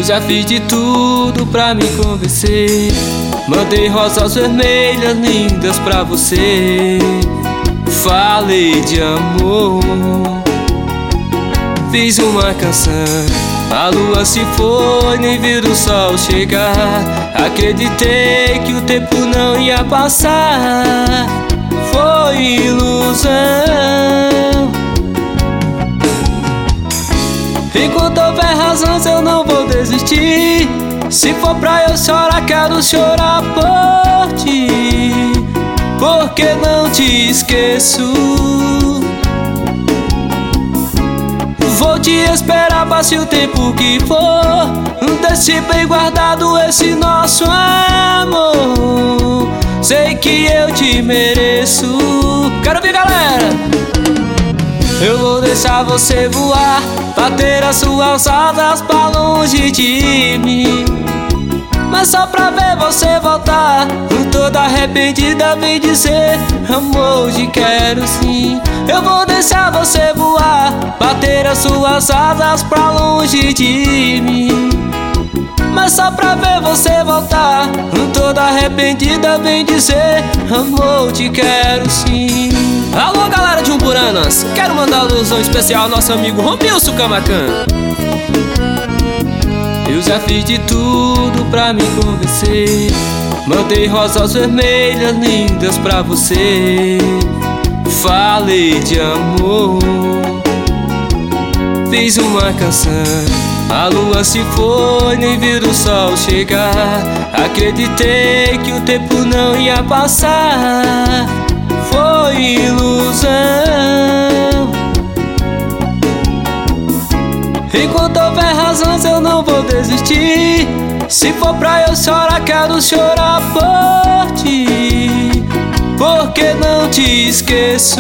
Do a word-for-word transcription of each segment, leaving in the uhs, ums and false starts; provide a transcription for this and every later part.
Eu já fiz de tudo pra me convencer. Mandei rosas vermelhas lindas pra você. Falei de amor, fiz uma canção. A lua se foi, nem vi o sol chegar. Acreditei que o tempo não ia passar. Foi ilusão. Enquanto houver razões eu não vou desistir. Se for pra eu chorar, quero chorar por ti, porque não te esqueço. Vou te esperar, passe o tempo que for. Deixe bem guardado esse nosso amor. Sei que eu te mereço. Quero ver, galera! Eu vou deixar você voar, bater as suas asas pra longe de mim, mas só pra ver você voltar. Toda arrependida vem dizer: amor, te quero sim. Eu vou deixar você voar, bater as suas asas pra longe de mim, mas só pra ver você voltar. Toda arrependida vem dizer: amor, te quero sim. Alô, galera de Umburanas, quero mandar alusão especial ao nosso amigo Romilson Camacan. Eu já fiz de tudo pra me convencer. Mandei rosas vermelhas lindas pra você. Falei de amor, fiz uma canção. A lua se foi, nem vi o sol chegar. Acreditei que o tempo não ia passar. Foi ilusão. Enquanto houver razões eu não vou desistir. Se for pra eu chorar, quero chorar por ti, porque não te esqueço.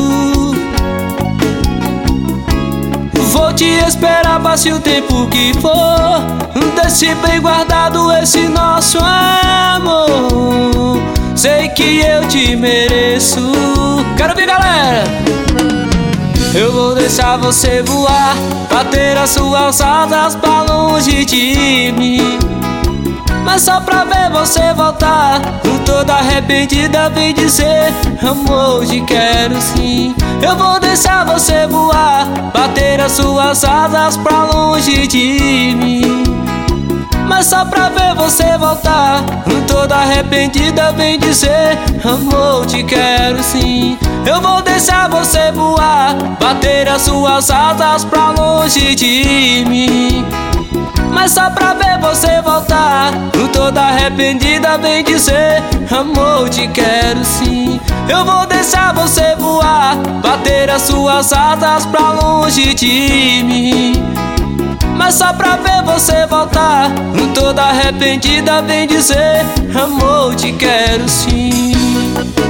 Vou te esperar, passe o tempo que for. Deixe bem guardado esse nosso amor. Sei que eu te mereço. Quero ver, galera! Eu vou deixar você voar, bater as suas asas pra longe de mim, mas só pra ver você voltar. Toda arrependida vem dizer: amor, te quero sim. Eu vou deixar você voar, bater as suas asas pra longe de mim, mas só pra ver você voltar. Toda arrependida vem dizer: amor, te quero sim. Eu vou deixar você voar, bater as suas asas pra longe de mim, mas só pra ver você voltar. Toda arrependida vem dizer: amor, te quero sim. Eu vou deixar você voar, bater as suas asas pra longe de mim, mas só pra ver você voltar. Toda arrependida vem dizer: amor, te quero sim.